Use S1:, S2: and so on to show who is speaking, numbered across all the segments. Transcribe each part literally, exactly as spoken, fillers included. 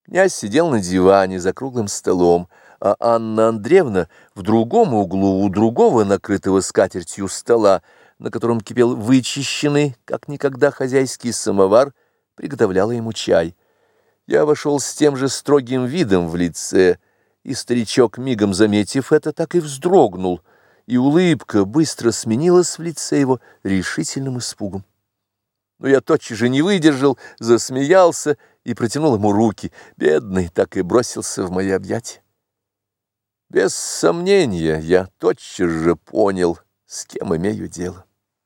S1: Князь сидел на диване за круглым столом, а Анна Андреевна в другом углу у другого накрытого скатертью стола, на котором кипел вычищенный, как никогда, хозяйский самовар, приготовляла ему чай. Я вошел с тем же строгим видом в лице, и старичок, мигом заметив это, так и вздрогнул, и улыбка быстро сменилась в лице его решительным испугом. Но я тотчас же не выдержал, засмеялся и протянул ему руки. Бедный так и бросился в мои объятия. Без сомнения, я тотчас же понял, с кем имею дело.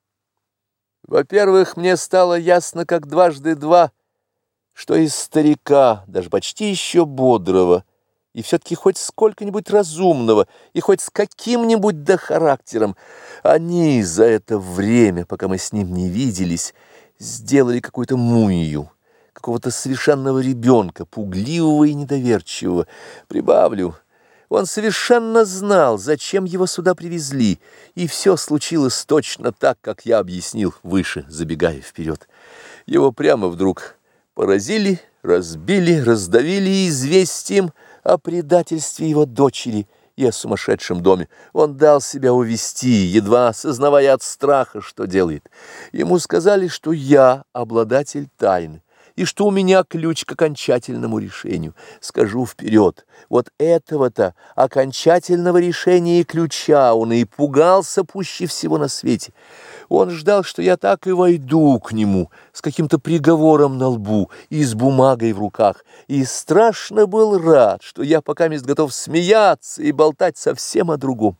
S1: Во-первых, мне стало ясно, как дважды два, что из старика, даже почти еще бодрого, и все-таки хоть сколько-нибудь разумного, и хоть с каким-нибудь да характером, они за это время, пока мы с ним не виделись, сделали какую-то мумию, какого-то совершенного ребенка, пугливого и недоверчивого. Прибавлю, он совершенно знал, зачем его сюда привезли, и все случилось точно так, как я объяснил выше, забегая вперед. Его прямо вдруг поразили, разбили, раздавили известием о предательстве его дочери и о сумасшедшем доме. Он дал себя увести, едва сознавая от страха, что делает. Ему сказали, что я обладатель тайны, и что у меня ключ к окончательному решению. Скажу вперед, вот этого-то окончательного решения и ключа он и пугался пуще всего на свете. Он ждал, что я так и войду к нему с каким-то приговором на лбу и с бумагой в руках, и страшно был рад, что я пока мест готов смеяться и болтать совсем о другом.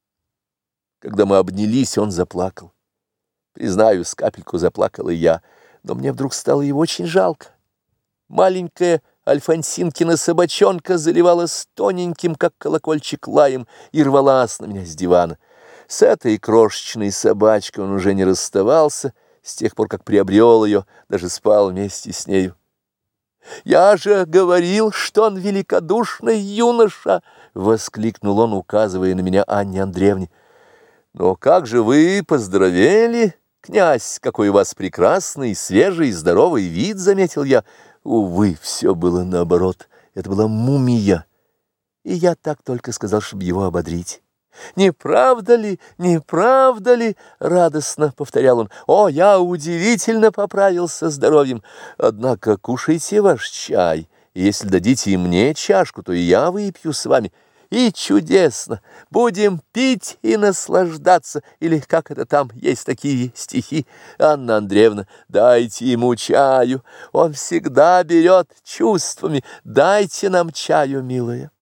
S1: Когда мы обнялись, он заплакал. Признаюсь, капельку заплакал и я, но мне вдруг стало его очень жалко. Маленькая Альфонсинкина собачонка заливалась тоненьким, как колокольчик, лаем и рвалась на меня с дивана. С этой крошечной собачкой он уже не расставался, с тех пор, как приобрел ее, даже спал вместе с нею. «Я же говорил, что он великодушный юноша!» — воскликнул он, указывая на меня Анне Андреевне. «Но как же вы поздоровели, князь, какой у вас прекрасный, свежий, здоровый вид!» — заметил я. Увы, все было наоборот, это была мумия, и я так только сказал, чтобы его ободрить. «Не правда ли, не правда ли?» — радостно повторял он. «О, я удивительно поправился здоровьем. Однако кушайте ваш чай, и если дадите и мне чашку, то и я выпью с вами. И чудесно! Будем пить и наслаждаться, или как это там, есть такие стихи. Анна Андреевна, дайте ему чаю, он всегда берет чувствами. Дайте нам чаю, милая».